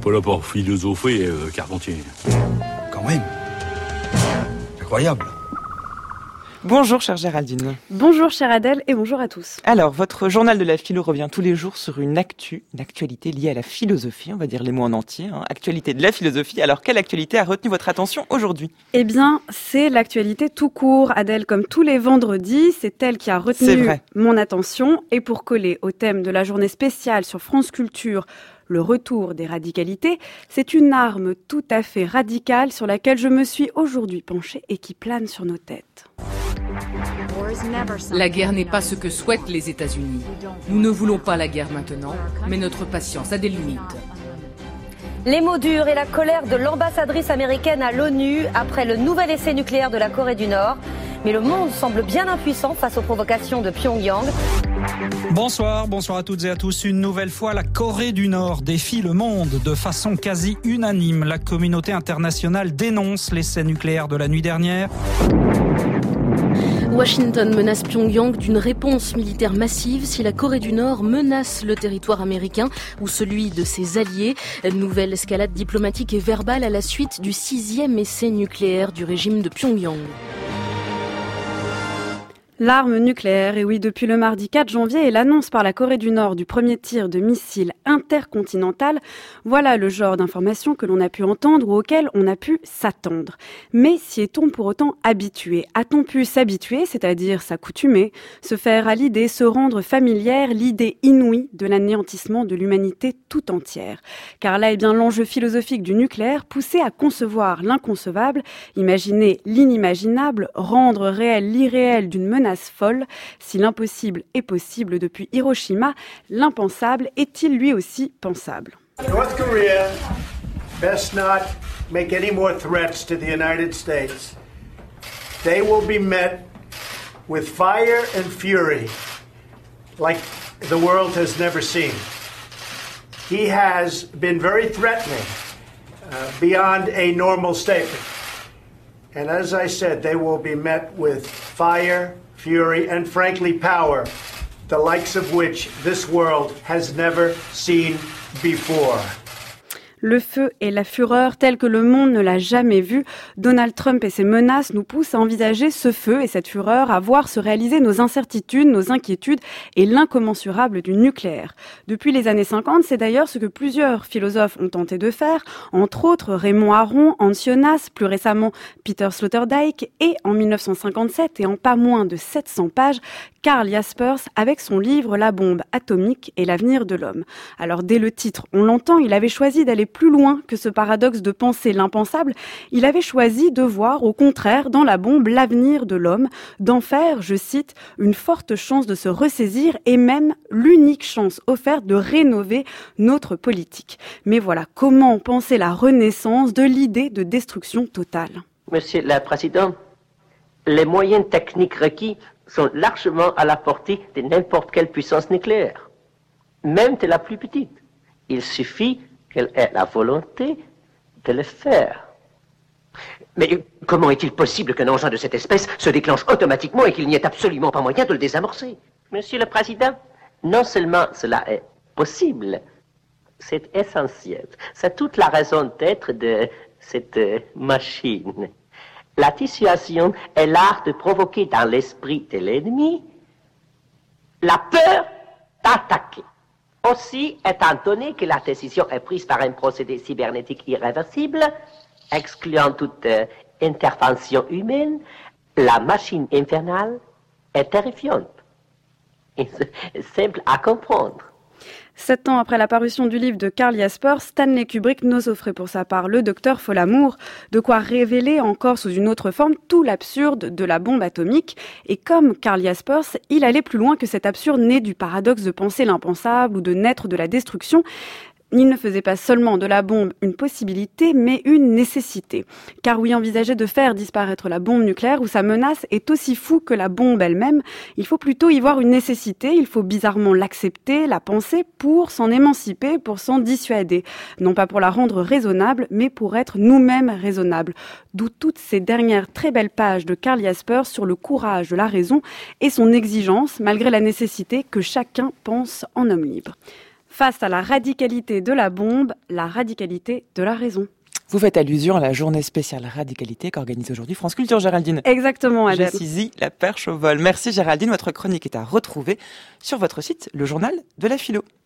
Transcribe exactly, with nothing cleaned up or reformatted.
pas là pour philosopher, euh, Carpentier. Quand même. Incroyable. Bonjour chère Géraldine. Bonjour chère Adèle et bonjour à tous. Alors, votre journal de la philo revient tous les jours sur une actu, une actualité liée à la philosophie, on va dire les mots en entier, hein, actualité de la philosophie. Alors, quelle actualité a retenu votre attention aujourd'hui ? Eh bien, c'est l'actualité tout court, Adèle, comme tous les vendredis, c'est elle qui a retenu mon attention. Et pour coller au thème de la journée spéciale sur France Culture, le retour des radicalités, c'est une arme tout à fait radicale sur laquelle je me suis aujourd'hui penchée et qui plane sur nos têtes. La guerre n'est pas ce que souhaitent les États-Unis. Nous ne voulons pas la guerre maintenant, mais notre patience a des limites. Les mots durs et la colère de l'ambassadrice américaine à l'ONU après le nouvel essai nucléaire de la Corée du Nord. Mais le monde semble bien impuissant face aux provocations de Pyongyang. Bonsoir, bonsoir à toutes et à tous. Une nouvelle fois, la Corée du Nord défie le monde de façon quasi unanime. La communauté internationale dénonce l'essai nucléaire de la nuit dernière. Washington menace Pyongyang d'une réponse militaire massive si la Corée du Nord menace le territoire américain ou celui de ses alliés. Nouvelle escalade diplomatique et verbale à la suite du sixième essai nucléaire du régime de Pyongyang. L'arme nucléaire, et oui, depuis le mardi quatre janvier et l'annonce par la Corée du Nord du premier tir de missile intercontinental, voilà le genre d'informations que l'on a pu entendre ou auxquelles on a pu s'attendre. Mais s'y est-on pour autant habitué ? A-t-on pu s'habituer, c'est-à-dire s'accoutumer, se faire à l'idée, se rendre familière, l'idée inouïe de l'anéantissement de l'humanité tout entière ? Car là est bien l'enjeu philosophique du nucléaire, pousser à concevoir l'inconcevable, imaginer l'inimaginable, rendre réel l'irréel d'une menace folle. Si l'impossible est possible depuis Hiroshima, l'impensable est-il lui aussi pensable ? North Korea best not make any more threats to the United States. They will be met with fire and fury like the world has never seen. He has been very threatening uh, beyond a normal statement. And as I said, they will be met with fire, fury, and frankly power, the likes of which this world has never seen before. Le feu et la fureur tels que le monde ne l'a jamais vu, Donald Trump et ses menaces nous poussent à envisager ce feu et cette fureur, à voir se réaliser nos incertitudes, nos inquiétudes et l'incommensurable du nucléaire. Depuis les années cinquante, c'est d'ailleurs ce que plusieurs philosophes ont tenté de faire, entre autres Raymond Aron, Hans Jonas, plus récemment Peter Sloterdijk et en dix-neuf cent cinquante-sept et en pas moins de sept cents pages, Karl Jaspers avec son livre La bombe atomique et l'avenir de l'homme. Alors dès le titre, on l'entend, il avait choisi d'aller plus loin que ce paradoxe de penser l'impensable. Il avait choisi de voir au contraire dans la bombe l'avenir de l'homme, d'en faire, je cite, une forte chance de se ressaisir et même l'unique chance offerte de rénover notre politique. Mais voilà, comment penser la renaissance de l'idée de destruction totale ? Monsieur le Président, les moyens techniques requis sont largement à la portée de n'importe quelle puissance nucléaire, même de la plus petite. Il suffit qu'elle ait la volonté de le faire. Mais comment est-il possible qu'un engin de cette espèce se déclenche automatiquement et qu'il n'y ait absolument pas moyen de le désamorcer ? Monsieur le Président, non seulement cela est possible, c'est essentiel. C'est toute la raison d'être de cette machine. La dissuasion est l'art de provoquer dans l'esprit de l'ennemi la peur d'attaquer. Aussi, étant donné que la décision est prise par un procédé cybernétique irréversible, excluant toute euh, intervention humaine, la machine infernale est terrifiante et simple à comprendre. Sept ans après la parution du livre de Karl Jaspers, Stanley Kubrick nous offrait pour sa part Le Docteur Folamour, de quoi révéler encore sous une autre forme tout l'absurde de la bombe atomique. Et comme Karl Jaspers, il allait plus loin que cet absurde né du paradoxe de penser l'impensable ou de naître de la destruction. Il ne faisait pas seulement de la bombe une possibilité, mais une nécessité. Car oui, envisager de faire disparaître la bombe nucléaire ou sa menace est aussi fou que la bombe elle-même. Il faut plutôt y voir une nécessité, il faut bizarrement l'accepter, la penser pour s'en émanciper, pour s'en dissuader. Non pas pour la rendre raisonnable, mais pour être nous-mêmes raisonnables. D'où toutes ces dernières très belles pages de Karl Jaspers sur le courage de la raison et son exigence, malgré la nécessité que chacun pense en homme libre. Face à la radicalité de la bombe, la radicalité de la raison. Vous faites allusion à la journée spéciale radicalité qu'organise aujourd'hui France Culture, Géraldine. Exactement, Adèle. J'ai saisi la perche au vol. Merci Géraldine, votre chronique est à retrouver sur votre site, le journal de la philo.